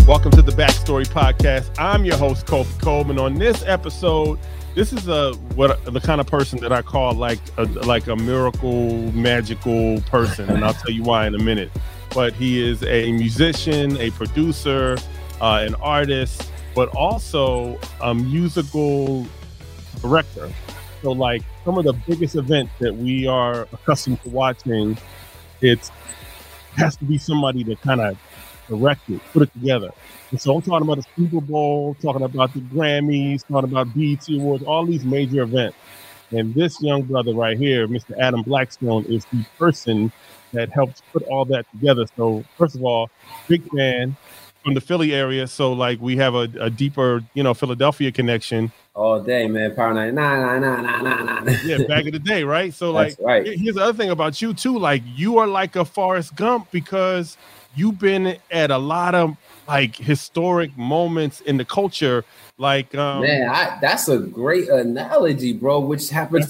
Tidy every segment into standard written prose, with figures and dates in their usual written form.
Welcome to the Backstory Podcast. I'm your host, Kofi Coleman. On this episode, this is the kind of person that I call like a miracle, magical person, and I'll tell you why in a minute. But he is a musician, a producer, an artist, but also a musical director. So, like some of the biggest events that we are accustomed to watching, it has to be somebody that kind of direct it, put it together. And so I'm talking about the Super Bowl, talking about the Grammys, talking about BET Awards, all these major events. And this young brother right here, Mr. Adam Blackstone, is the person that helps put all that together. So first of all, big fan from the Philly area. So like we have a deeper, Philadelphia connection. All day, man. Power 9. Nah. Yeah, back in the day, right? So That's like, right. Here's the other thing about you too. Like you are like a Forrest Gump because you've been at a lot of like historic moments in the culture. Like, man, that's a great analogy, bro. Which happens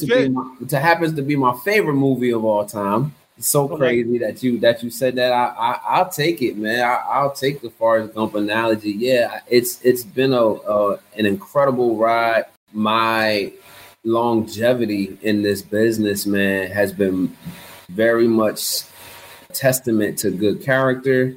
to be my favorite movie of all time. It's so crazy that you said that. I'll take it, man. I'll take the Forrest Gump analogy. Yeah, it's been an incredible ride. My longevity in this business, man, has been very much testament to good character,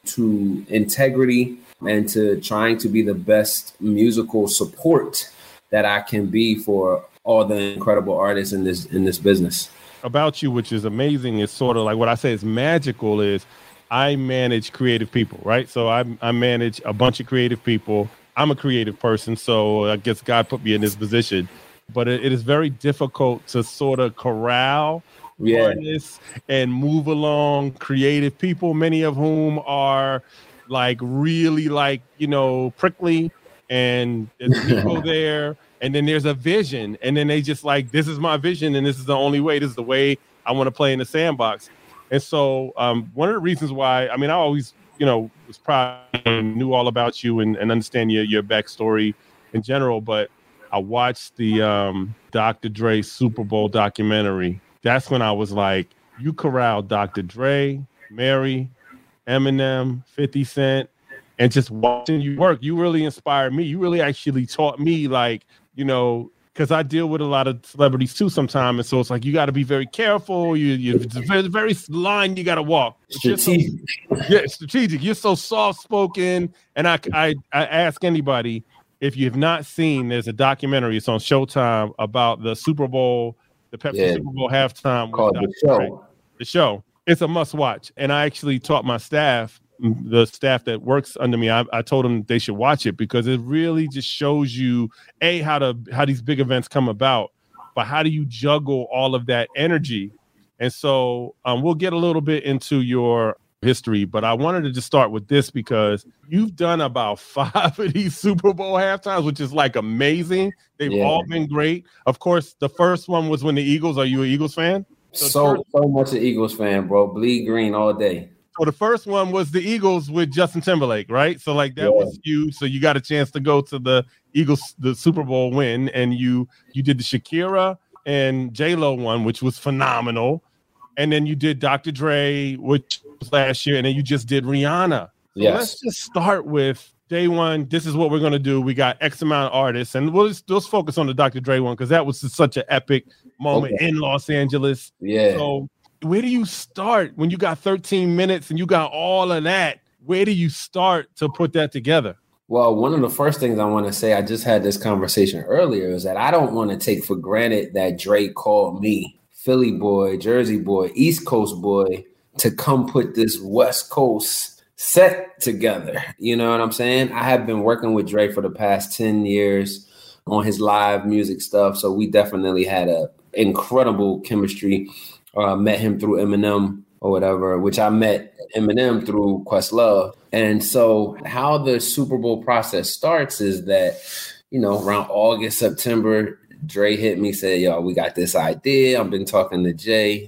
to integrity, and to trying to be the best musical support that I can be for all the incredible artists in this business. About you, which is amazing, is sort of like what I say is magical, is I manage creative people, right? So I manage a bunch of creative people. I'm a creative person, so I guess God put me in this position. But it is very difficult to sort of corral artists and move along creative people, many of whom are like really like, prickly, and there's people there, and then there's a vision, and then they just like, this is my vision and this is the only way, this is the way I want to play in the sandbox. And so one of the reasons why, I always, was proud and knew all about you and understand your backstory in general, but I watched the Dr. Dre Super Bowl documentary. That's when I was like, you corralled Dr. Dre, Mary, Eminem, 50 Cent, and just watching you work, you really inspired me. You really actually taught me, like, because I deal with a lot of celebrities too sometimes. And so it's like, you got to be very careful. It's a very, very line you got to walk. Strategic. Strategic. You're so soft-spoken. And I ask anybody, if you have not seen, there's a documentary, it's on Showtime, about the Super Bowl, the Pepsi Super Bowl halftime. Called The Show. The Show. It's a must watch. And I actually taught my staff, the staff that works under me, I told them they should watch it because it really just shows you, how these big events come about, but how do you juggle all of that energy? And so we'll get a little bit into your history, but I wanted to just start with this because you've done about 5 of these Super Bowl halftimes, which is like amazing. They've all been great. Of course, the first one was when the Eagles. Are you an Eagles fan? So much an Eagles fan, bro. Bleed green all day. So the first one was the Eagles with Justin Timberlake, right? So like that was huge. So you got a chance to go to the Eagles, the Super Bowl win, and you did the Shakira and J-Lo one, which was phenomenal. And then you did Dr. Dre, which was last year, and then you just did Rihanna. So let's just start with day one. This is what we're going to do. We got X amount of artists, and let's focus on the Dr. Dre one because that was just such an epic moment in Los Angeles. Yeah. So where do you start when you got 13 minutes and you got all of that? Where do you start to put that together? Well, one of the first things I want to say, I just had this conversation earlier, is that I don't want to take for granted that Drake called me Philly boy, Jersey boy, East Coast boy to come put this West Coast set together. You know what I'm saying? I have been working with Drake for the past 10 years on his live music stuff. So we definitely had a incredible chemistry. Met him through Eminem or whatever, which I met Eminem through Questlove. And so how the Super Bowl process starts is that, around August, September, Dre hit me, said, yo, we got this idea. I've been talking to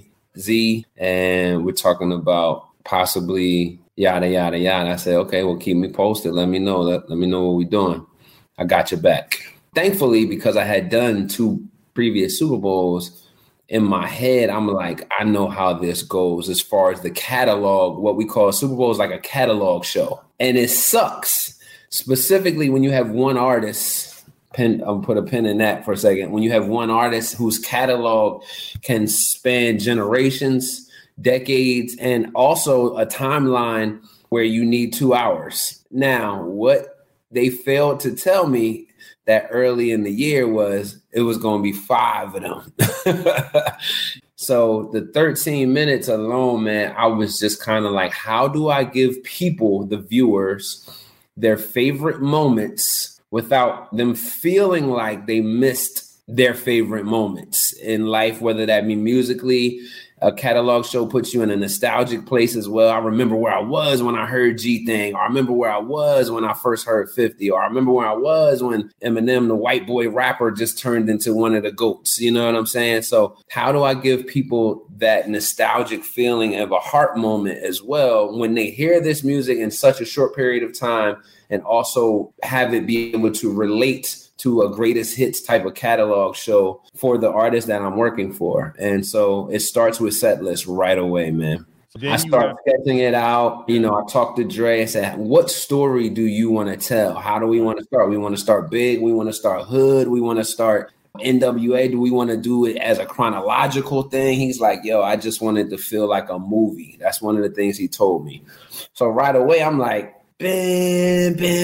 Jay-Z, and we're talking about possibly yada, yada, yada. I said, okay, well, keep me posted. Let me know. Let me know what we're doing. I got your back. Thankfully, because I had done 2 previous Super Bowls, in my head, I'm like, I know how this goes as far as the catalog. What we call Super Bowl is like a catalog show. And it sucks, specifically when you have one artist. I'll put a pin in that for a second. When you have one artist whose catalog can span generations, decades, and also a timeline where you need 2 hours. Now, what they failed to tell me that early in the year was it was going to be 5 of them. So the 13 minutes alone, man, I was just kind of like, how do I give people, the viewers, their favorite moments without them feeling like they missed their favorite moments in life, whether that be musically? A catalog show puts you in a nostalgic place as well. I remember where I was when I heard G Thing, or I remember where I was when I first heard 50, or I remember where I was when Eminem, the white boy rapper, just turned into one of the GOATs. You know what I'm saying? So how do I give people that nostalgic feeling of a heart moment as well when they hear this music in such a short period of time, and also have it be able to relate to a greatest hits type of catalog show for the artist that I'm working for? And so it starts with set list right away, man. I start sketching it out. You know, I talked to Dre and said, what story do you want to tell? How do we want to start? We want to start big. We want to start hood. We want to start NWA. Do we want to do it as a chronological thing? He's like, yo, I just wanted to feel like a movie. That's one of the things he told me. So right away, I'm like, bam, bam,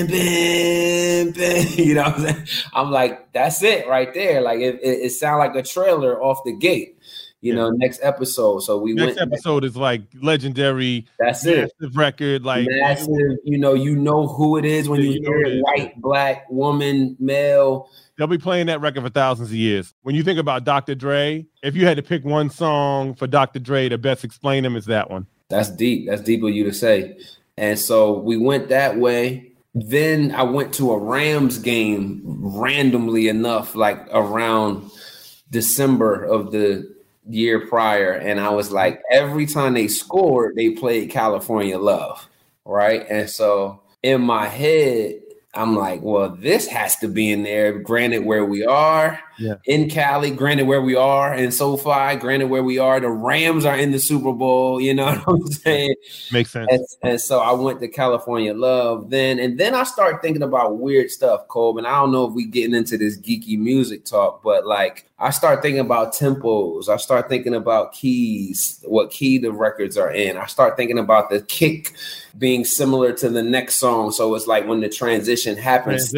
bam, bam. You know what I'm saying? I'm like, that's it right there. Like it sounded like a trailer off the gate. You know, next episode. So next episode is like legendary. That's massive it. Record, like massive. You know who it is when you hear it. White, black, woman, male. They'll be playing that record for thousands of years. When you think about Dr. Dre, if you had to pick one song for Dr. Dre to best explain him, is that one. That's deep. That's deep of you to say. And so we went that way. Then I went to a Rams game randomly enough, like around December of the year prior. And I was like, every time they scored, they played California Love, right? And so in my head, I'm like, well, this has to be in there. Granted, where we are in Cali, granted, where we are in SoFi, granted, where we are, the Rams are in the Super Bowl. You know what I'm saying? Makes sense. And so I went to California Love then. And then I start thinking about weird stuff, Colb. And I don't know if we getting into this geeky music talk, but like I start thinking about tempos. I start thinking about keys, what key the records are in. I start thinking about the kick being similar to the next song. So it's like when the transition happens.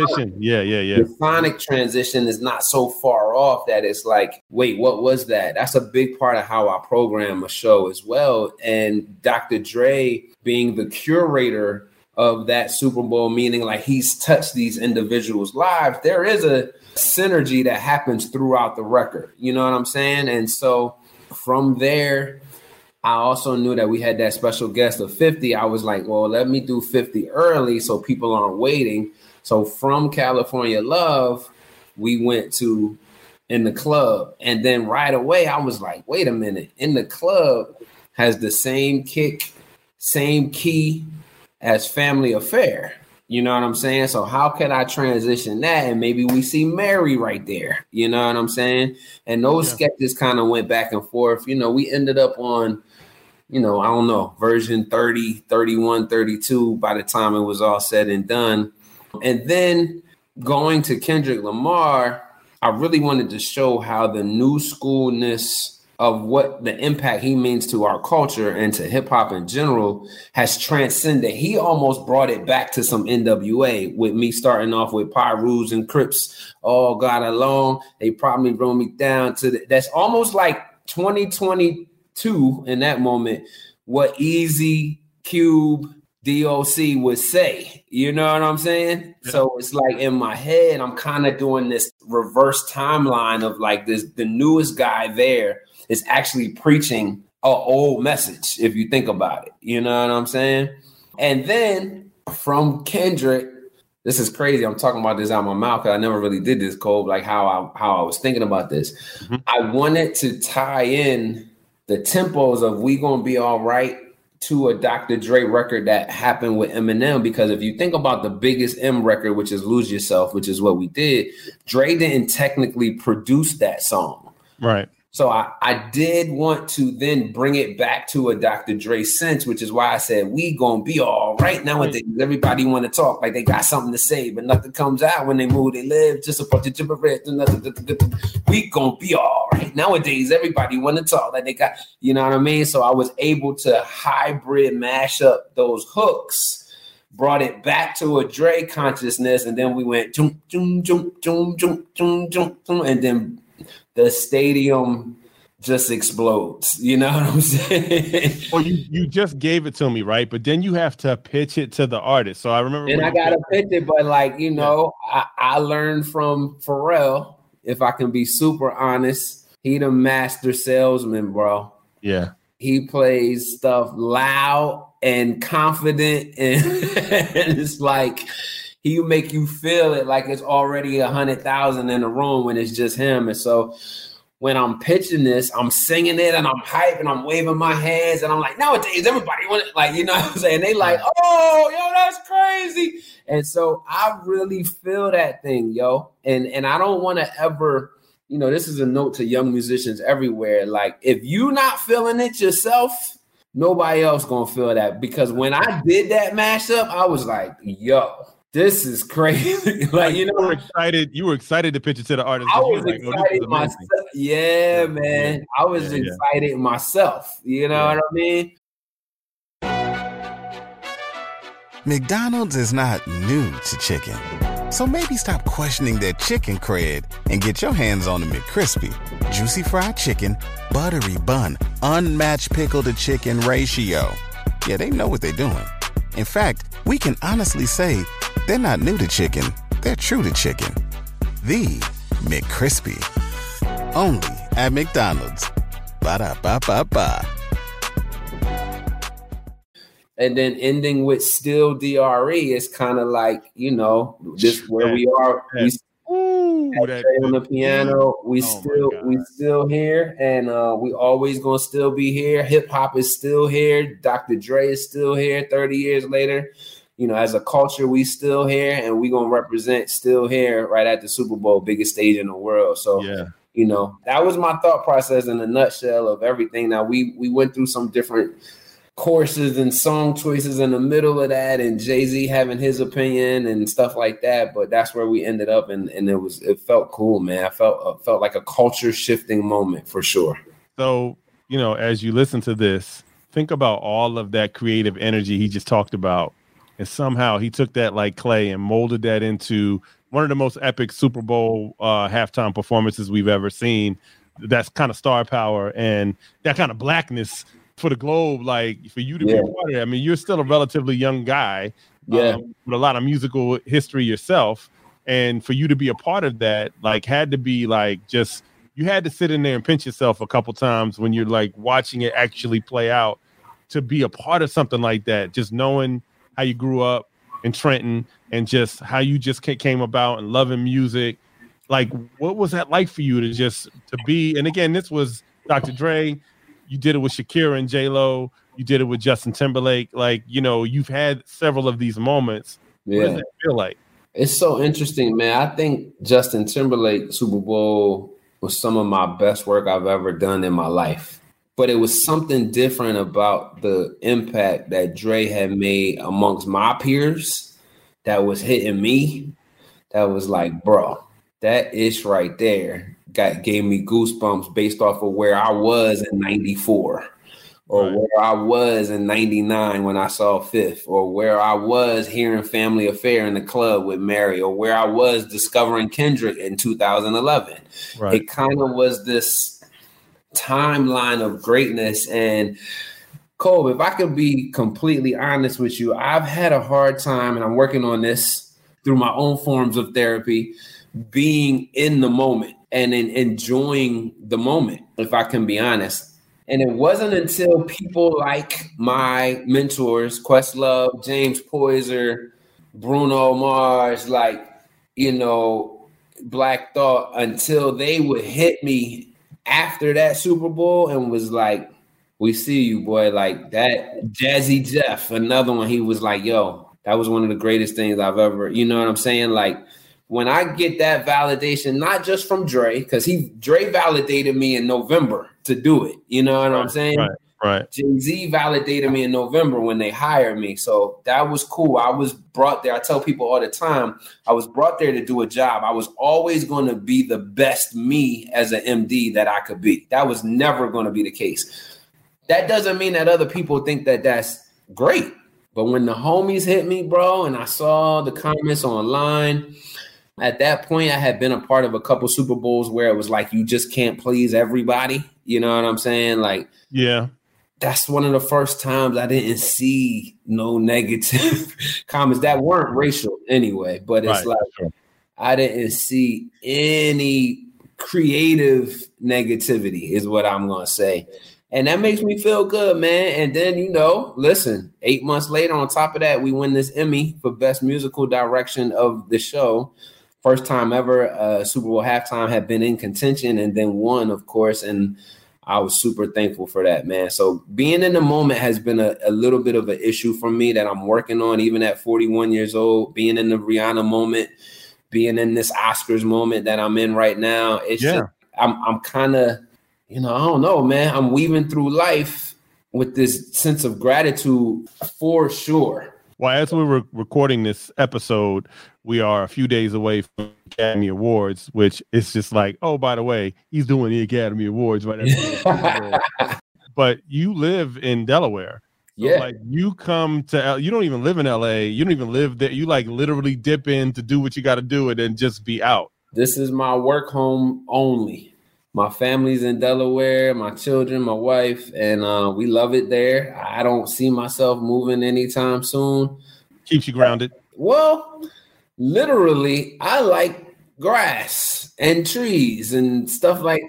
The sonic transition is not so far off that it's like, wait, what was that? That's a big part of how I program a show as well. And Dr. Dre being the curator of that Super Bowl, meaning like he's touched these individuals' lives, there is a synergy that happens throughout the record. You know what I'm saying? And so from there, I also knew that we had that special guest of 50. I was like, well, let me do 50 early so people aren't waiting. So from California Love, we went to In the Club. And then right away, I was like, wait a minute. In the Club has the same kick, same key as Family Affair. You know what I'm saying? So how can I transition that? And maybe we see Mary right there. You know what I'm saying? And those sketches kind of went back and forth. You know, we ended up on, you know, I don't know, version 30, 31, 32 by the time it was all said and done. And then going to Kendrick Lamar, I really wanted to show how the new schoolness of what the impact he means to our culture and to hip hop in general has transcended. He almost brought it back to some NWA with me starting off with Pyrus and Crips all got along. They probably wrote me down to that's almost like 2022 in that moment, what Easy, Cube, DOC would say, you know what I'm saying? Yeah. So it's like in my head, I'm kind of doing this reverse timeline of like this, the newest guy there is actually preaching an old message, if you think about it. You know what I'm saying? And then from Kendrick, this is crazy. I'm talking about this out of my mouth because I never really did this, Cole, like how I was thinking about this. Mm-hmm. I wanted to tie in the tempos of We Gonna Be All Right to a Dr. Dre record that happened with Eminem, because if you think about the biggest M record, which is Lose Yourself, which is what we did, Dre didn't technically produce that song. Right. So I did want to then bring it back to a Dr. Dre sense, which is why I said we gonna be all right nowadays. Everybody want to talk like they got something to say, but nothing comes out when they move. They live just a bunch of gibberish. We gonna be all right nowadays. Everybody want to talk like they got, you know what I mean? So I was able to hybrid mash up those hooks, brought it back to a Dre consciousness, and then we went jump, jump, jump, jump, jump, jump, jump, and then the stadium just explodes. You know what I'm saying? Well, you just gave it to me, right? But then you have to pitch it to the artist. So I remember, and I got to pitch it, but like, you know, I learned from Pharrell, if I can be super honest, he the master salesman, bro. Yeah. He plays stuff loud and confident, and it's like he'll make you feel it like it's already 100,000 in the room when it's just him. And so when I'm pitching this, I'm singing it and I'm hyping, I'm waving my hands, and I'm like, nowadays everybody want it, like, you know what I'm saying? They like, oh, yo, that's crazy. And so I really feel that thing, yo. And I don't want to ever, you know, this is a note to young musicians everywhere. Like, if you not feeling it yourself, nobody else gonna feel that. Because when I did that mashup, I was like, yo, this is crazy. Like, you know, you were excited to pitch it to the artist. I was excited myself. Yeah, man. I was excited myself. You know what I mean? McDonald's is not new to chicken. So maybe stop questioning their chicken cred and get your hands on the McCrispy. Juicy fried chicken, buttery bun, unmatched pickle to chicken ratio. Yeah, they know what they're doing. In fact, we can honestly say they're not new to chicken. They're true to chicken. The McCrispy. Only at McDonald's. Ba-da-ba-ba-ba. And then ending with Still DRE is kind of like, you know, this where we are. On the piano, we still here, and we always gonna still be here. Hip hop is still here. Dr. Dre is still here. 30 years later, you know, as a culture, we still here, and we gonna represent still here right at the Super Bowl, biggest stage in the world. So, you know, that was my thought process in a nutshell of everything. Now we went through some different courses and song choices in the middle of that, and Jay-Z having his opinion and stuff like that, but that's where we ended up, and it felt cool, man. I felt like a culture shifting moment for sure. So, you know, as you listen to this, think about all of that creative energy he just talked about, and somehow he took that like clay and molded that into one of the most epic Super Bowl halftime performances we've ever seen. That's kind of star power and that kind of blackness for the globe, like for you to be a part of it. I mean, you're still a relatively young guy with a lot of musical history yourself. And for you to be a part of that, like, had to be like, just, you had to sit in there and pinch yourself a couple times when you're like watching it actually play out, to be a part of something like that, just knowing how you grew up in Trenton and just how you just came about and loving music. Like, what was that like for you to be, and again, this was Dr. Dre, you did it with Shakira and J-Lo. You did it with Justin Timberlake. Like, you know, you've had several of these moments. Yeah. What does that feel like? It's so interesting, man. I think Justin Timberlake Super Bowl was some of my best work I've ever done in my life. But it was something different about the impact that Dre had made amongst my peers that was hitting me. That was like, bro, that ish right there gave me goosebumps based off of where I was in 94 or where I was in 99 when I saw Fifth, or where I was hearing Family Affair in the club with Mary, or where I was discovering Kendrick in 2011. It kind of was this timeline of greatness. And Cole, if I could be completely honest with you, I've had a hard time, and I'm working on this through my own forms of therapy, being in the moment and enjoying the moment, if I can be honest. And it wasn't until people like my mentors, Questlove, James Poyser, Bruno Mars, like, you know, Black Thought, until they would hit me after that Super Bowl and was like, we see you, boy. Like that. Jazzy Jeff, another one, he was like, yo, that was one of the greatest things I've ever, you know what I'm saying? Like, when I get that validation, not just from Dre, because Dre validated me in November to do it. You know what I'm saying? Right. Jay-Z validated me in November when they hired me. So that was cool. I was brought there. I tell people all the time, I was brought there to do a job. I was always going to be the best me as an MD that I could be. That was never going to be the case. That doesn't mean that other people think that that's great. But when the homies hit me, bro, and I saw the comments online, at that point, I had been a part of a couple Super Bowls where it was like, you just can't please everybody. You know what I'm saying? Like, yeah, that's one of the first times I didn't see no negative comments that weren't racial anyway. But it's I didn't see any creative negativity is what I'm going to say. And that makes me feel good, man. And then, listen, 8 months later, on top of that, we win this Emmy for Best Musical Direction of the show. First time ever Super Bowl halftime had been in contention and then won, of course. And I was super thankful for that, man. So being in the moment has been a little bit of an issue for me that I'm working on, even at 41 years old, being in the Rihanna moment, being in this Oscars moment that I'm in right now. It's just, I'm kind of, I don't know, man. I'm weaving through life with this sense of gratitude for sure. Well, as we were recording this episode, we are a few days away from Academy Awards, which is just like, oh, by the way, he's doing the Academy Awards right now. But you live in Delaware. So like you come to, you don't even live in LA. You don't even live there. You like literally dip in to do what you got to do and then just be out. This is my work home only. My family's in Delaware, my children, my wife, and we love it there. I don't see myself moving anytime soon. Keeps you grounded. Well, literally, I like grass and trees and stuff like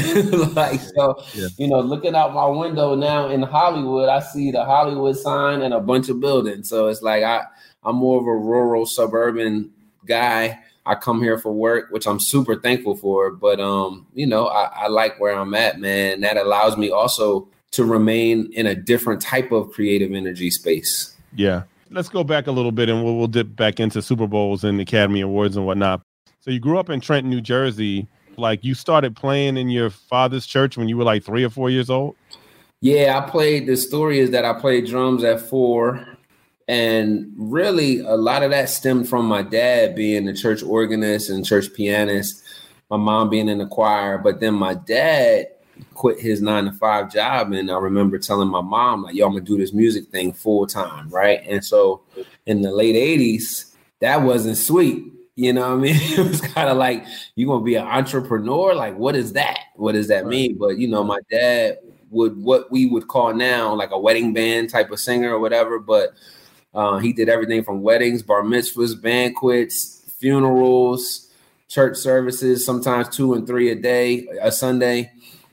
that. Looking out my window now in Hollywood, I see the Hollywood sign and a bunch of buildings. So it's like I'm more of a rural, suburban guy. I come here for work, which I'm super thankful for. But, I like where I'm at, man. That allows me also to remain in a different type of creative energy space. Yeah. Let's go back a little bit and we'll dip back into Super Bowls and Academy Awards and whatnot. So you grew up in Trenton, New Jersey. Like you started playing in your father's church when you were like 3 or 4 years old? Yeah, the story is that I played drums at 4. And really, a lot of that stemmed from my dad being the church organist and church pianist, my mom being in the choir. But then my dad quit his 9-to-5 job. And I remember telling my mom, like, yo, I'm going to do this music thing full time. Right. And so in the late 80s, that wasn't sweet. You know what I mean? It was kind of like, you're going to be an entrepreneur. Like, what is that? What does that mean? But, my dad what we would call now like a wedding band type of singer or whatever. But he did everything from weddings, bar mitzvahs, banquets, funerals, church services, sometimes 2 and 3 a Sunday.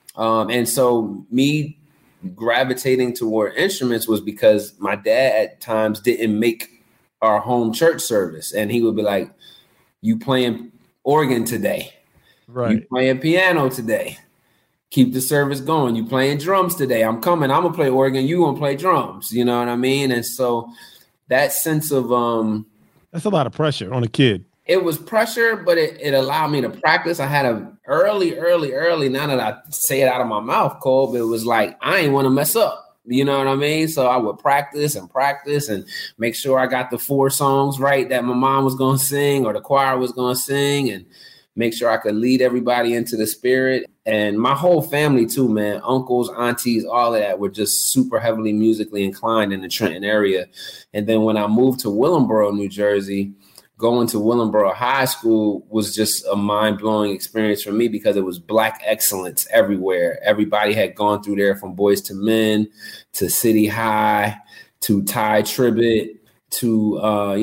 And so me gravitating toward instruments was because my dad at times didn't make our home church service. And he would be like, you playing organ today. Right. You playing piano today. Keep the service going. You playing drums today. I'm coming. I'm going to play organ. You going to play drums. You know what I mean? And so that sense of that's a lot of pressure on a kid. It was pressure, but it allowed me to practice. I had a early. Now that I say it out of my mouth, Cole, but it was like I ain't want to mess up. You know what I mean? So I would practice and make sure I got the 4 songs right that my mom was going to sing or the choir was going to sing, and make sure I could lead everybody into the spirit. And my whole family too, man, uncles, aunties, all of that were just super heavily musically inclined in the Trenton area. And then when I moved to Willingboro, New Jersey, going to Willingboro High School was just a mind-blowing experience for me because it was Black excellence everywhere. Everybody had gone through there, from Boys to Men to City High to Ty Tribbett to,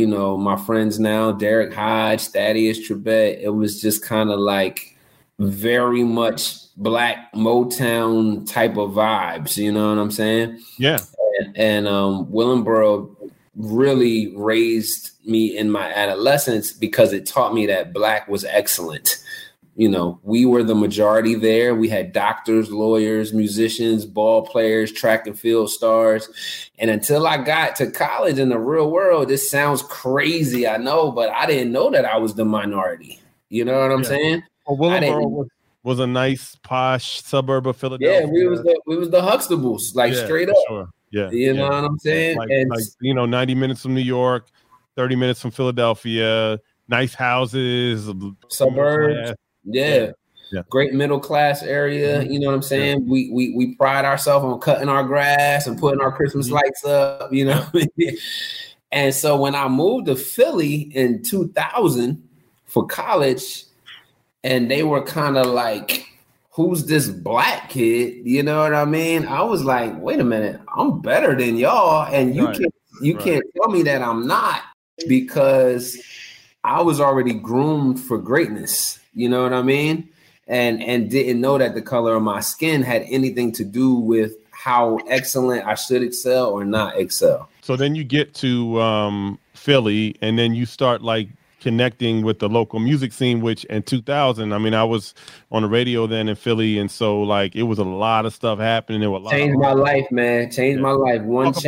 my friends now, Derek Hodge, Thaddeus Tribbett. It was just kind of like very much Black Motown type of vibes. You know what I'm saying? Yeah. And Willingboro really raised me in my adolescence because it taught me that Black was excellent. we were the majority there. We had doctors, lawyers, musicians, ball players, track and field stars. And until I got to college in the real world, this sounds crazy, I know, but I didn't know that I was the minority. You know what I'm saying? Well, Willingboro was a nice posh suburb of Philadelphia. Yeah, we was the Huxtables, straight up. Sure. Yeah. You know what I'm saying? Like 90 minutes from New York, 30 minutes from Philadelphia, nice houses, suburbs. Yeah. Great middle class area. You know what I'm saying? Yeah. We pride ourselves on cutting our grass and putting our Christmas lights up, And so when I moved to Philly in 2000 for college, and they were kind of like, who's this black kid? You know what I mean? I was like, wait a minute, I'm better than y'all. And you can't tell me that I'm not, because I was already groomed for greatness. You know what I mean? And didn't know that the color of my skin had anything to do with how excellent I should excel or not excel. So then you get to Philly, and then you start connecting with the local music scene, which in 2000, I was on the radio then in Philly. And so it was a lot of stuff happening. There were changed my life, man. Changed my life.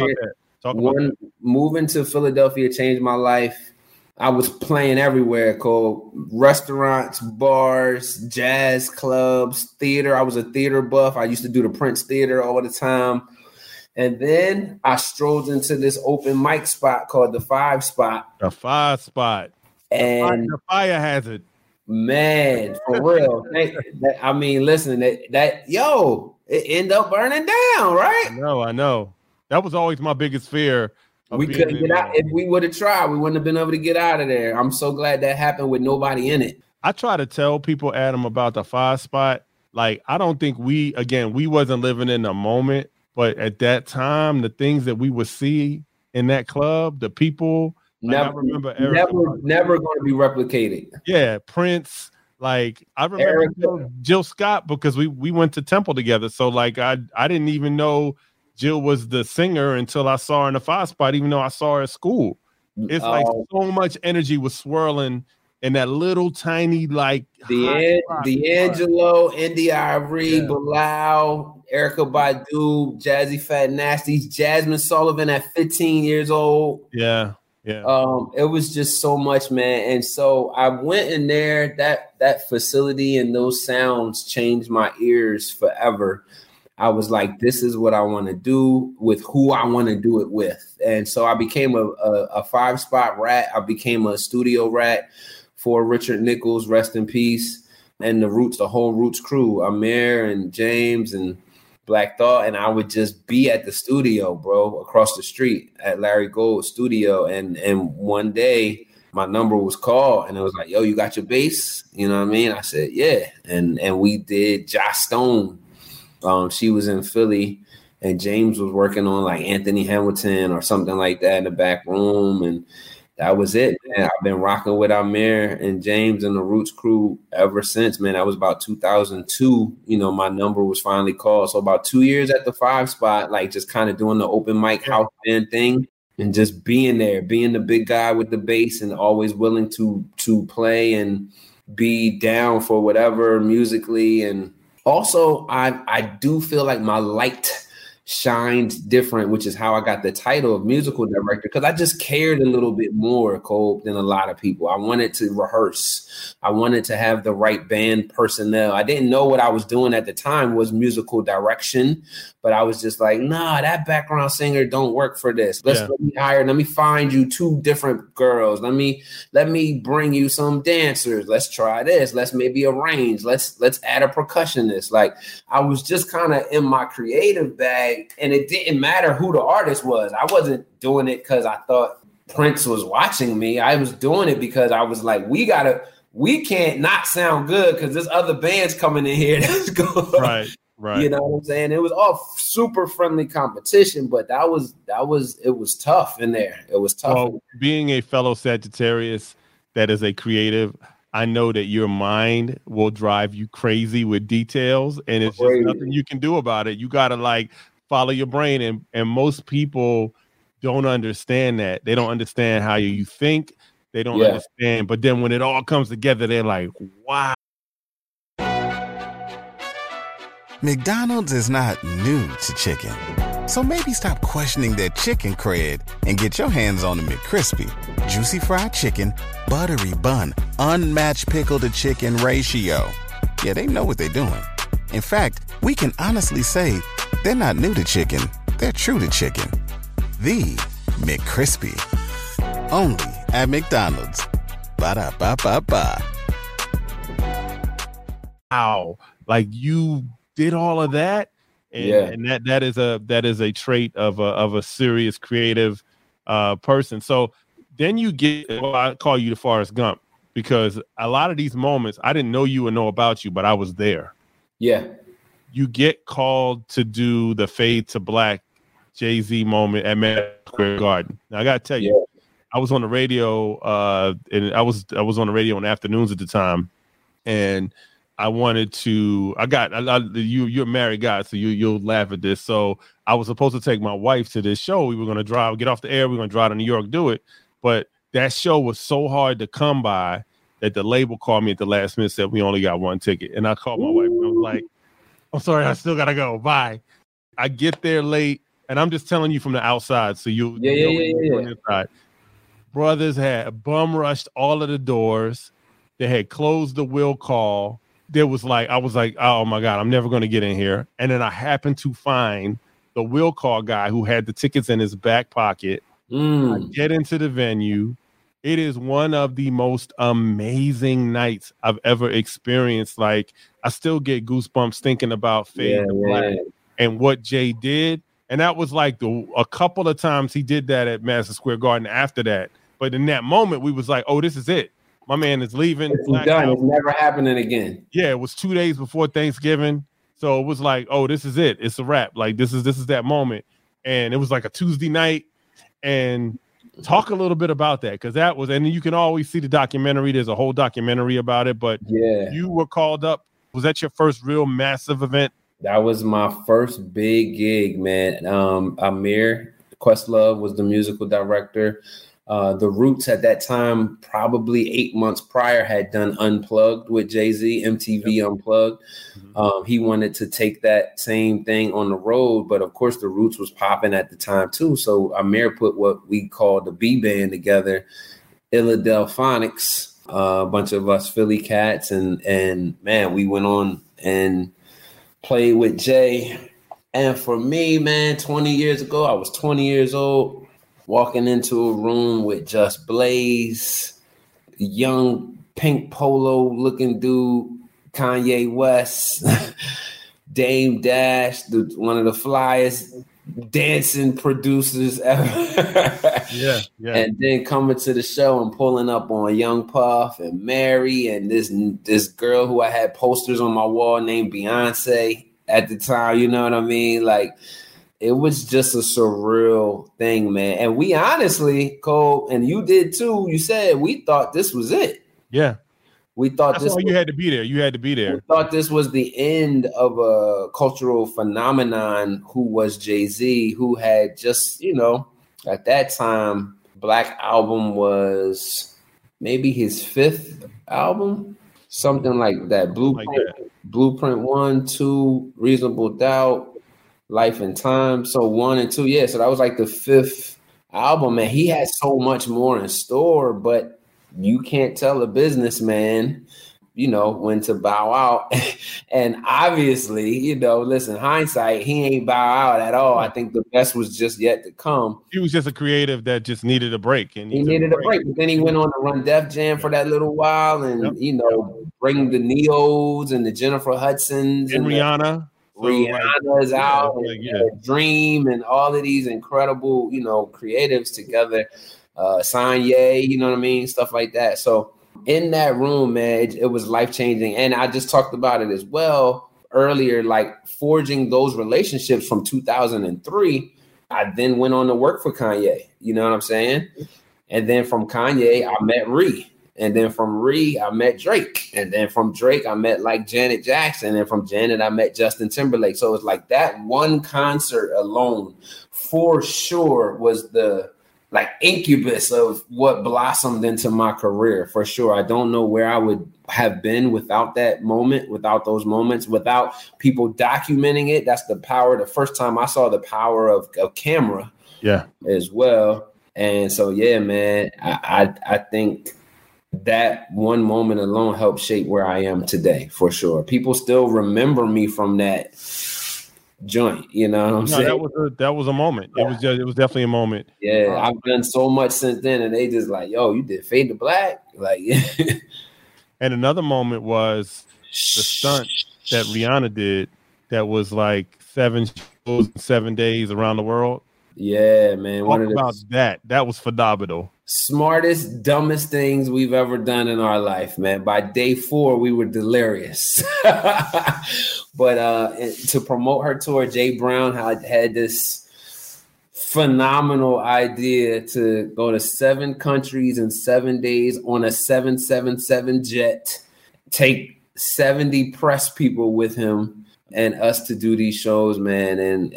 Moving to Philadelphia changed my life. I was playing everywhere, called restaurants, bars, jazz clubs, theater. I was a theater buff. I used to do the Prince Theater all the time. And then I strolled into this open mic spot called the Five Spot. The Five Spot. And the fire hazard. Man, for real. Listen, it ended up burning down, right? I know. That was always my biggest fear. We couldn't get out. If we would have tried, we wouldn't have been able to get out of there. I'm so glad that happened with nobody in it. I try to tell people, Adam, about the Five Spot. I don't think we wasn't living in the moment, but at that time, the things that we would see in that club, the people, never going to be replicated. Yeah, Prince. I remember Jill Scott, because we went to Temple together. So I didn't even know Jill was the singer until I saw her in the Five Spot, even though I saw her at school. It's so much energy was swirling in that little tiny D'Angelo, Indy Ivory, Bilal, Erykah Badu, Jazzy Fat Nasty, Jasmine Sullivan at 15 years old. Yeah. It was just so much, man. And so I went in there. That facility and those sounds changed my ears forever. I was like, this is what I want to do with who I want to do it with. And so I became a Five Spot rat. I became a studio rat for Richard Nichols, rest in peace, and the whole Roots crew, Amir and James and Black Thought. And I would just be at the studio, bro, across the street at Larry Gold's studio. And one day my number was called and it was like, yo, you got your bass? You know what I mean? I said, yeah. And we did Josh Stone. She was in Philly and James was working on Anthony Hamilton or something like that in the back room. And that was it, man. I've been rocking with Amir and James and the Roots crew ever since, man. That was about 2002. My number was finally called. So about 2 years at the Five Spot, just kind of doing the open mic house band thing and just being there, being the big guy with the bass and always willing to play and be down for whatever musically. And also, I do feel like my light shined different, which is how I got the title of musical director, because I just cared a little bit more, Cole, than a lot of people. I wanted to rehearse. I wanted to have the right band personnel. I didn't know what I was doing at the time was musical direction, but I was just like, nah, that background singer don't work for this. Let me find you two different girls. Let me bring you some dancers. Let's try this. Let's maybe arrange. Let's add a percussionist. I was just kind of in my creative bag. And it didn't matter who the artist was. I wasn't doing it because I thought Prince was watching me. I was doing it because I was like, we can't not sound good because there's other bands coming in here that's good. Right. You know what I'm saying? It was all super friendly competition, but it was tough in there. It was tough. Well, being a fellow Sagittarius that is a creative, I know that your mind will drive you crazy with details, and it's just nothing you can do about it. You got to follow your brain, and most people don't understand that. They don't understand how you think. They don't understand. But then when it all comes together, they're like, wow. McDonald's is not new to chicken. So maybe stop questioning their chicken cred and get your hands on the McCrispy. Juicy fried chicken, buttery bun, unmatched pickle to chicken ratio. Yeah, they know what they're doing. In fact, we can honestly say they're not new to chicken. They're true to chicken. The McCrispy. Only at McDonald's. Ba-da-ba-ba-ba. Wow. Like you did all of that. And that is a trait of a serious creative person. So then you get, I call you the Forrest Gump, because a lot of these moments I didn't know you or know about you, but I was there. Yeah. You get called to do the Fade to Black Jay-Z moment at Madison Square Garden. Now I gotta tell you, I was on the radio, and I was on the radio in the afternoons at the time, and I wanted to. You're a married guy, so you'll laugh at this. So I was supposed to take my wife to this show. We were going to get off the air. We were going to drive to New York, do it. But that show was so hard to come by that the label called me at the last minute, said we only got one ticket. And I called my wife and I was like, "I'm sorry, I still gotta go. Bye." I get there late, and I'm just telling you from the outside, so you know inside. Brothers had bum rushed all of the doors. They had closed the will call. There was I was like, oh my God, I'm never going to get in here. And then I happened to find the will call guy who had the tickets in his back pocket. I get into the venue. It is one of the most amazing nights I've ever experienced. Like, I still get goosebumps thinking about Fade to Black and what Jay did. And that was like a couple of times he did that at Madison Square Garden after that. But in that moment, we was like, oh, this is it. My man is leaving. It's done. It's never happening again. Yeah, it was 2 days before Thanksgiving. So it was like, oh, this is it. It's a wrap. Like, this is that moment. And it was like a Tuesday night. And talk a little bit about that, because that was, and you can always see the documentary. There's a whole documentary about it. But you were called up. Was that your first real massive event? That was my first big gig, man. Amir Questlove was the musical director. The Roots at that time, probably 8 months prior, had done Unplugged with Jay-Z, MTV Unplugged. He wanted to take that same thing on the road, but of course the Roots was popping at the time too. So Amir put what we call the B band together, Philadelphonics, a bunch of us Philly cats, and man, we went on and played with Jay. And for me, man, 20 years ago, I was 20 years old. Walking into a room with Just Blaze, young pink polo looking dude, Kanye West, Dame Dash, one of the flyest dancing producers ever. Yeah. And then coming to the show and pulling up on Young Puff and Mary and this girl who I had posters on my wall named Beyonce at the time. You know what I mean? Like, it was just a surreal thing, man. And we honestly, Cole, and you did too, you said we thought this was it. Yeah. We thought that's why you had to be there. You had to be there. We thought this was the end of a cultural phenomenon who was Jay-Z, who had just, at that time, Black Album was maybe his 5th album, something like that. Blueprint 1, 2, Reasonable Doubt, Life and Time. So 1 and 2. Yeah. So that was like the 5th album, and he had so much more in store, but you can't tell a businessman, when to bow out. And obviously, listen, hindsight, he ain't bow out at all. I think the best was just yet to come. He was just a creative that just needed a break. And he needed a break. But then he went on to run Def Jam for that little while and, bring the Neos and the Jennifer Hudsons. And Rihanna. Rihanna's out, Dream, and all of these incredible, creatives together. Kanye, you know what I mean? Stuff like that. So in that room, man, it was life-changing. And I just talked about it as well earlier, like forging those relationships from 2003. I then went on to work for Kanye. You know what I'm saying? And then from Kanye, I met Ree. And then from Ree, I met Drake. And then from Drake, I met like Janet Jackson. And from Janet, I met Justin Timberlake. So it's like that one concert alone for sure was the like incubus of what blossomed into my career for sure. I don't know where I would have been without that moment, without those moments, without people documenting it. That's the power. The first time I saw the power of camera, as well. And so, yeah, man, I think that one moment alone helped shape where I am today, for sure. People still remember me from that joint, you know what I'm saying? That was a moment. It was definitely a moment. Yeah, I've done so much since then, and they just like, yo, you did Fade to Black, like. And another moment was the stunt that Rihanna did. That was like 7 shows in 7 days around the world. Yeah, man. Talk about that. That was phenomenal. Smartest, dumbest things we've ever done in our life, man. By day 4, we were delirious. But to promote her tour, Jay Brown had this phenomenal idea to go to 7 countries in 7 days on a 777 jet, take 70 press people with him and us to do these shows, man. And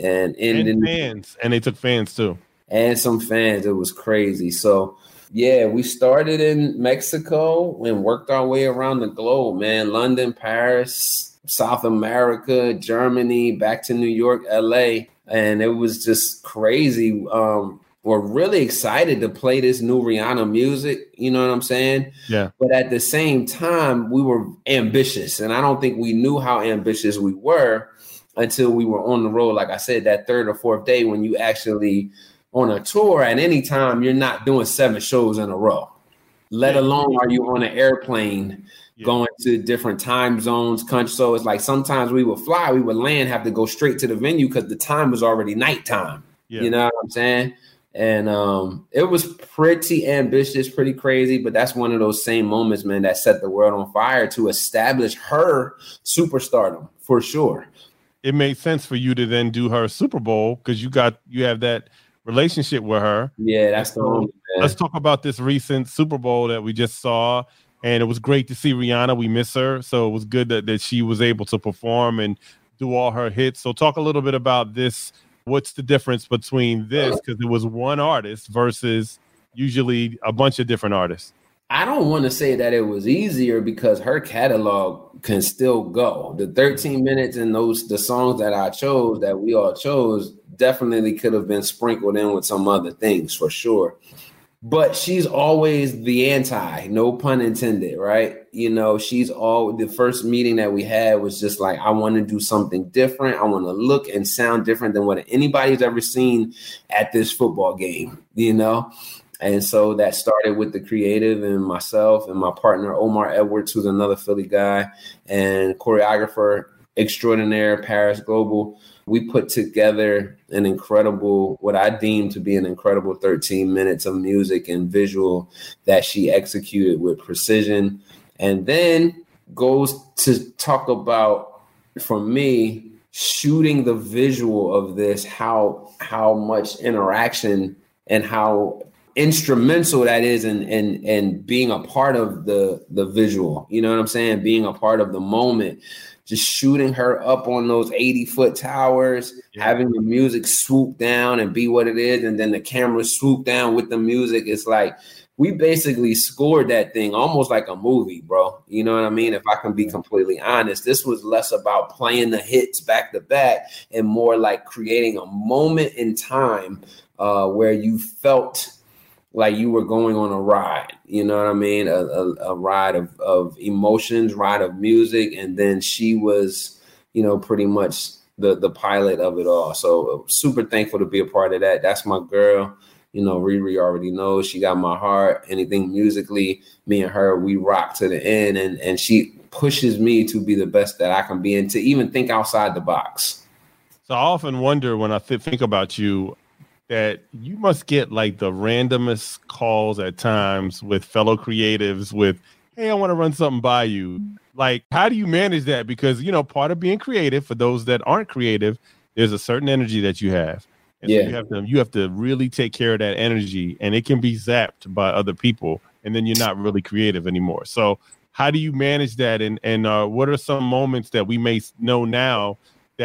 fans. And they took fans too. And some fans. It was crazy. So, yeah, we started in Mexico and worked our way around the globe, man. London, Paris, South America, Germany, back to New York, LA. And it was just crazy. We're really excited to play this new Rihanna music. You know what I'm saying? Yeah. But at the same time, we were ambitious. And I don't think we knew how ambitious we were until we were on the road. Like I said, that 3rd or 4th day when you actually on a tour at any time, you're not doing 7 shows in a row, let alone are you on an airplane going to different time zones, country. So it's like sometimes we would fly, we would land, have to go straight to the venue because the time was already nighttime. Yeah. You know what I'm saying? And it was pretty ambitious, pretty crazy, but that's one of those same moments, man, that set the world on fire to establish her superstardom for sure. It made sense for you to then do her Super Bowl because you have that relationship with her. Yeah, that's the one. Let's talk about this recent Super Bowl that we just saw. And it was great to see Rihanna. We miss her. So it was good that she was able to perform and do all her hits. So talk a little bit about this. What's the difference between this? Because it was one artist versus usually a bunch of different artists. I don't want to say that it was easier because her catalog can still go. The 13 minutes and the songs that I chose, that we all chose, definitely could have been sprinkled in with some other things for sure. But she's always the anti, no pun intended, right? You know, the first meeting that we had was just like, I want to do something different. I want to look and sound different than what anybody's ever seen at this football game, you know? And so that started with the creative and myself and my partner, Omar Edwards, who's another Philly guy and choreographer extraordinaire, Paris Global. We put together what I deem to be an incredible 13 minutes of music and visual that she executed with precision. And then goes to talk about, for me, shooting the visual of this, how much interaction and how instrumental that is in being a part of the visual. You know what I'm saying? Being a part of the moment. Just shooting her up on those 80-foot towers, having the music swoop down and be what it is, and then the camera swoop down with the music. It's like we basically scored that thing almost like a movie, bro. You know what I mean? If I can be completely honest, this was less about playing the hits back to back and more like creating a moment in time where you felt like you were going on a ride, you know what I mean? A ride of emotions, ride of music. And then she was, you know, pretty much the pilot of it all. So super thankful to be a part of that. That's my girl. You know, Riri already knows she got my heart. Anything musically, me and her, we rock to the end. And she pushes me to be the best that I can be and to even think outside the box. So I often wonder when I think about you, that you must get like the randomest calls at times with fellow creatives with, hey, I want to run something by you. Like, how do you manage that? Because, you know, part of being creative, for those that aren't creative, there's a certain energy that you have. And so you have to really take care of that energy, and it can be zapped by other people, and then you're not really creative anymore. So how do you manage that? And what are some moments that we may know now that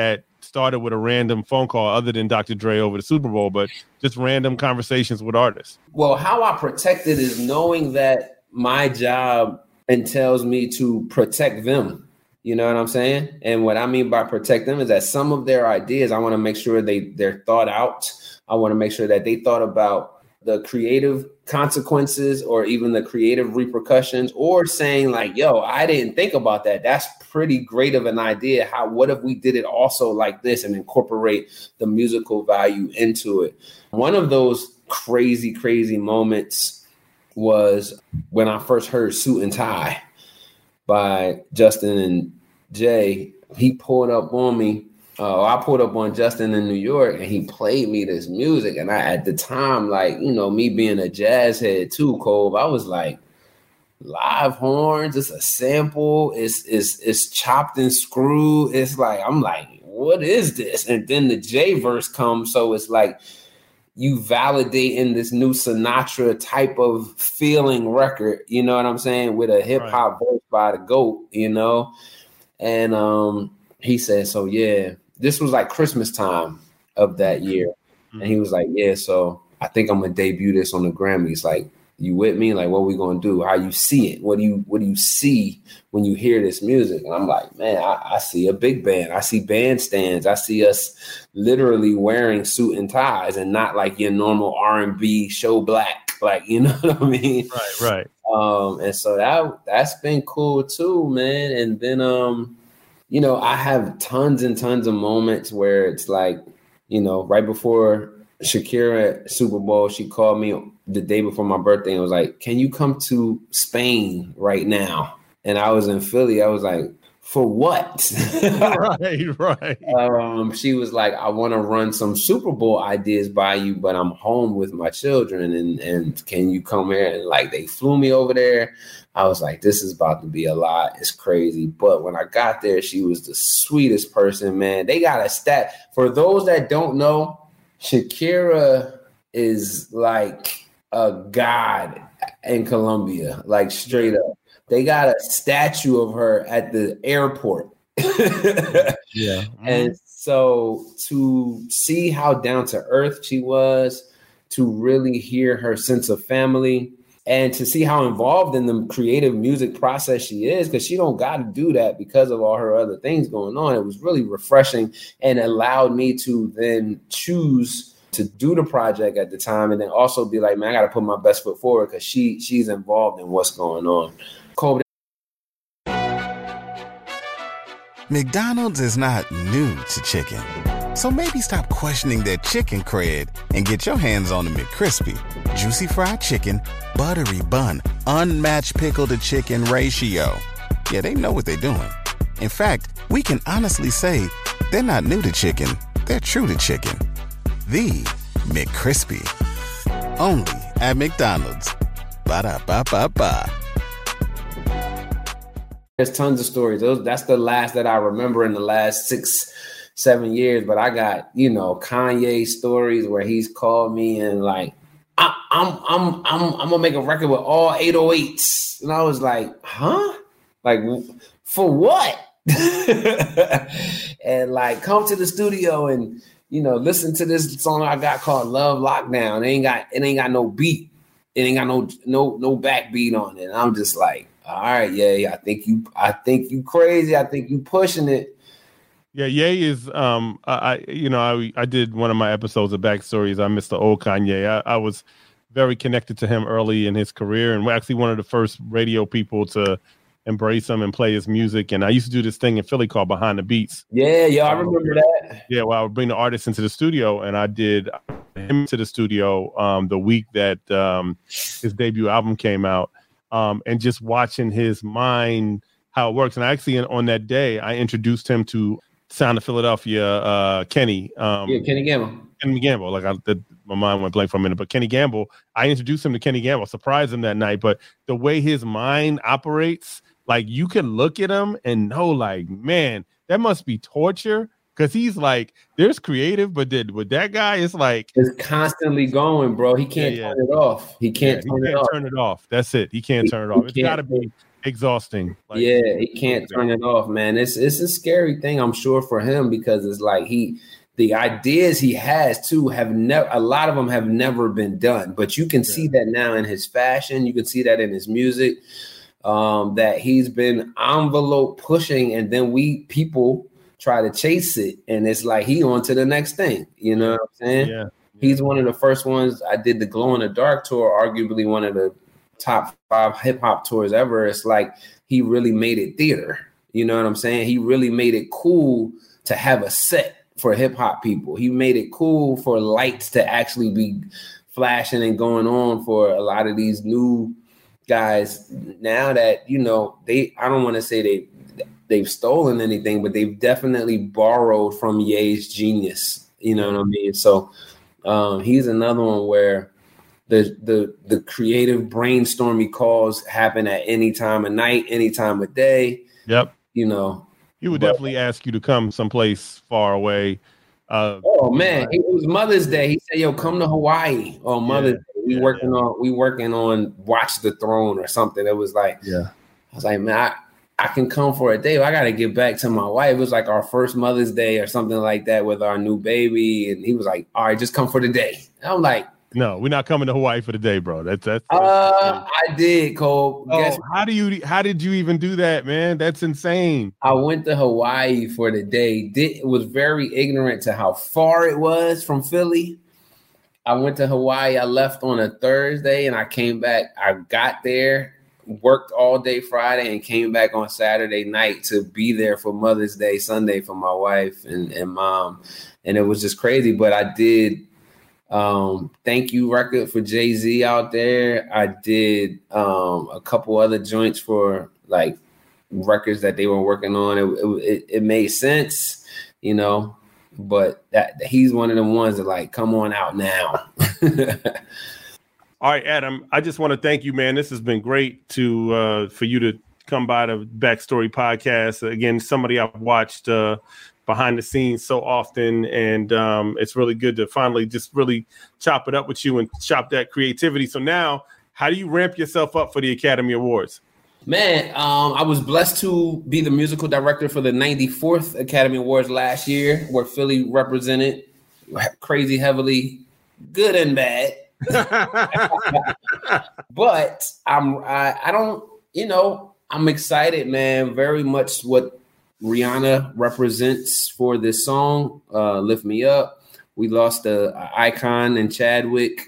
started with a random phone call other than Dr. Dre over the Super Bowl, but just random conversations with artists. Well, how I protect it is knowing that my job entails me to protect them. You know what I'm saying? And what I mean by protect them is that some of their ideas, I want to make sure they're thought out. I want to make sure that they thought about the creative consequences or even the creative repercussions, or saying like, yo, I didn't think about that. That's pretty great of an idea. What if we did it also like this and incorporate the musical value into it? One of those crazy moments was when I first heard Suit and Tie by Justin and Jay. He pulled up on me. I pulled up on Justin in New York and he played me this music. And I, at the time, like, you know, me being a jazz head too, Cole, I was like, live horns, it's a sample, it's chopped and screwed. It's like, I'm like, what is this? And then the J verse comes. So it's like you validating this new Sinatra type of feeling record, you know what I'm saying? With a hip hop verse by the GOAT, you know? And he said, so yeah, this was like Christmas time of that year. Mm-hmm. And he was like, yeah, so I think I'm gonna debut this on the Grammys. Like, you with me? Like, what we gonna do? How you see it? What do you see when you hear this music? And I'm like, man, I see a big band. I see bandstands. I see us literally wearing suit and ties and not like your normal R&B show black. Like, you know what I mean? Right. And so that's been cool too, man. And then you know, I have tons and tons of moments where it's like, you know, right before Shakira Super Bowl, she called me the day before my birthday and was like, can you come to Spain right now? And I was in Philly. I was like, for what? Right. She was like, I want to run some Super Bowl ideas by you, but I'm home with my children. And can you come here? And like, they flew me over there. I was like, this is about to be a lot. It's crazy. But when I got there, she was the sweetest person, man. They got a stat. For those that don't know, Shakira is like a god in Colombia, like straight up. They got a statue of her at the airport. Yeah. And so to see how down to earth she was, to really hear her sense of family, and to see how involved in the creative music process she is, because she don't got to do that because of all her other things going on. It was really refreshing and allowed me to then choose to do the project at the time, and then also be like, man, I got to put my best foot forward because she's involved in what's going on. Kobe. McDonald's is not new to chicken. So maybe stop questioning their chicken cred and get your hands on the McCrispy. Juicy fried chicken, buttery bun, unmatched pickle to chicken ratio. Yeah, they know what they're doing. In fact, we can honestly say they're not new to chicken. They're true to chicken. The McCrispy. Only at McDonald's. Ba-da-ba-ba-ba. There's tons of stories. That's the last that I remember in the last 6-7 years. But I got, you know, Kanye stories where he's called me and like, I'm gonna make a record with all 808s, and I was like, huh? Like, for what? And like, come to the studio and, you know, listen to this song I got called Love Lockdown. It ain't got no beat. It ain't got no backbeat on it. And I'm just like, all right, yeah, I think you crazy. I think you pushing it. Yeah, Ye is I did one of my episodes of Backstories. I missed the old Kanye. I was very connected to him early in his career, and we're actually one of the first radio people to embrace him and play his music. And I used to do this thing in Philly called Behind the Beats. Yeah, I remember that. Yeah, well, I would bring the artists into the studio, and I did him to the studio the week that his debut album came out, and just watching his mind, how it works. And I actually, on that day, I introduced him to Sound of Philadelphia, Kenny. Kenny Gamble. Kenny Gamble. Like my mind went blank for a minute, but Kenny Gamble, I introduced him to Kenny Gamble, surprised him that night. But the way his mind operates, like you can look at him and know, like, man, that must be torture. Because he's like, there's creative, but with that guy, it's like it's constantly going, bro. He can't turn it off. He can't turn it off. Turn it off. That's it. He can't turn it off. It's got to be exhausting. Like, yeah, he can't turn it off, man. It's a scary thing, I'm sure, for him, because it's like the ideas he has too a lot of them have never been done. But you can see that now in his fashion. You can see that in his music, that he's been envelope pushing, and then people try to chase it, and it's like he on to the next thing. You know what I'm saying? Yeah. He's one of the first ones. I did the Glow in the Dark tour, arguably one of the top 5 hip hop tours ever. It's like he really made it theater. You know what I'm saying? He really made it cool to have a set for hip hop people. He made it cool for lights to actually be flashing and going on for a lot of these new guys now that, you know, I don't want to say they've stolen anything, but they've definitely borrowed from Ye's genius. You know what I mean? So he's another one where the creative brainstormy calls happen at any time of night, any time of day. Yep. You know, he would definitely ask you to come someplace far away. Oh man, it was Mother's Day. He said, "Yo, come to Hawaii on Mother's Day." We working on Watch the Throne or something. It was like, I was like, man, I can come for a day. But I got to get back to my wife. It was like our first Mother's Day or something like that with our new baby, and he was like, "All right, just come for the day." And I'm like, no, we're not coming to Hawaii for the day, bro. That's I did, Cole. How did you even do that, man? That's insane. I went to Hawaii for the day. Was very ignorant to how far it was from Philly. I went to Hawaii. I left on a Thursday and I came back. I got there, worked all day Friday, and came back on Saturday night to be there for Mother's Day Sunday for my wife and mom. And it was just crazy. But I did Thank You record for Jay-Z out there. I did a couple other joints for like records that they were working on. It made sense, you know, but that he's one of them ones that like, come on out now. All right, Adam, I just want to thank you, man. This has been great for you to come by the Backstory podcast. Again, somebody I've watched behind the scenes so often, and it's really good to finally just really chop it up with you and chop that creativity. So now, how do you ramp yourself up for the Academy Awards? Man, I was blessed to be the musical director for the 94th Academy Awards last year, where Philly represented crazy heavily, good and bad. But I don't, you know, I'm excited, man. Very much what Rihanna represents for this song, Lift Me Up. We lost an icon in Chadwick,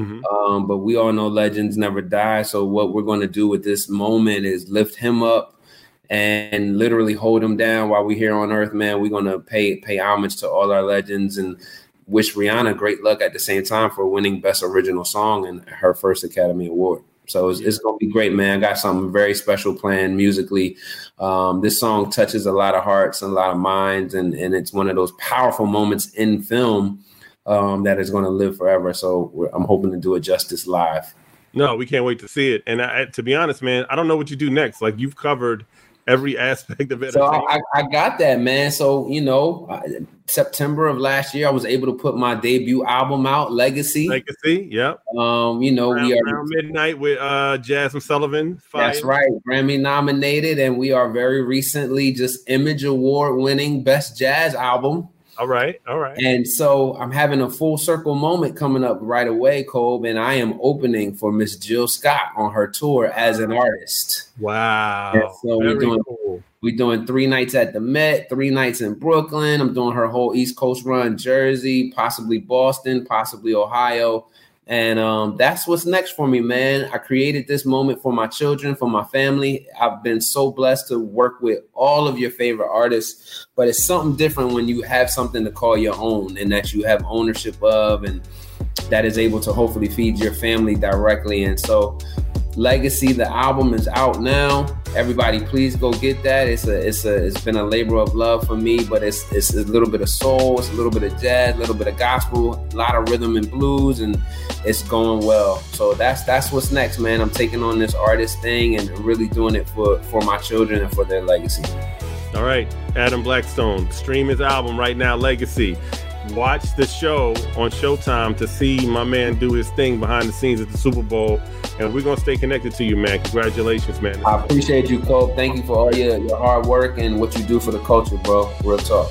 but we all know legends never die. So what we're going to do with this moment is lift him up and literally hold him down while we're here on earth, man. We're going to pay homage to all our legends and wish Rihanna great luck at the same time for winning Best Original Song and her first Academy Award. So it's going to be great, man. I got something very special planned musically. This song touches a lot of hearts and a lot of minds, and it's one of those powerful moments in film that is going to live forever. So I'm hoping to do it justice live. No, we can't wait to see it. And to be honest, man, I don't know what you do next. Like, you've covered every aspect of it. So I got that, man. So, you know, September of last year, I was able to put my debut album out, Legacy. Yep. You know, we are around midnight with Jasmine Sullivan. Fire. That's right. Grammy nominated, and we are very recently just Image Award winning Best Jazz Album. All right. And so I'm having a full circle moment coming up right away, Cole, and I am opening for Miss Jill Scott on her tour as an artist. Wow. And so we're doing 3 nights at the Met, 3 nights in Brooklyn. I'm doing her whole East Coast run, Jersey, possibly Boston, possibly Ohio. And that's what's next for me, man. I created this moment for my children, for my family. I've been so blessed to work with all of your favorite artists, but it's something different when you have something to call your own and that you have ownership of, and that is able to hopefully feed your family directly. And so Legacy, the album, is out now. Everybody, please go get that. It's been a labor of love for me, but it's a little bit of soul, it's a little bit of jazz, a little bit of gospel, a lot of rhythm and blues, and it's going well. So that's what's next, man. I'm taking on this artist thing and really doing it for my children and for their legacy. All right, Adam Blackstone, stream his album right now, Legacy. watch the show on Showtime to see my man do his thing behind the scenes at the Super Bowl. And we're going to stay connected to you, man. Congratulations, man. I appreciate you, Cole. Thank you for all your hard work and what you do for the culture, bro. Real talk.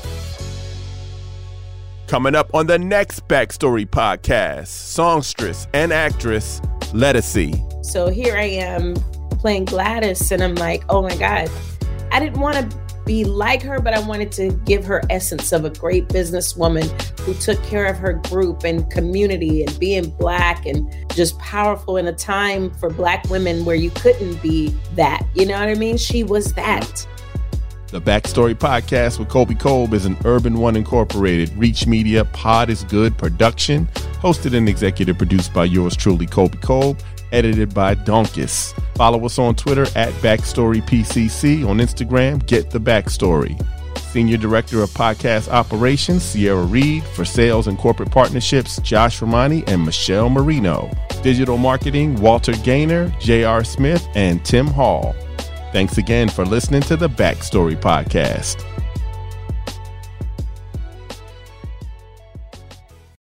Coming up on the next Backstory podcast, songstress and actress Ledisi. So here I am playing Gladys, and I'm like, oh my God, I didn't want to be like her, but I wanted to give her essence of a great businesswoman who took care of her group and community and being Black and just powerful in a time for Black women where you couldn't be that. You know what I mean? She was that. The Backstory podcast with Colby Kolb is an Urban One Incorporated, Reach Media, Pod is Good production, hosted and executive produced by yours truly, Colby Kolb, edited by Donkus. Follow us on Twitter at BackstoryPCC, on Instagram, Get the Backstory. Senior Director of Podcast Operations, Sierra Reed. For Sales and Corporate Partnerships, Josh Romani and Michelle Marino. Digital Marketing, Walter Gaynor, J.R. Smith, and Tim Hall. Thanks again for listening to the Backstory Podcast.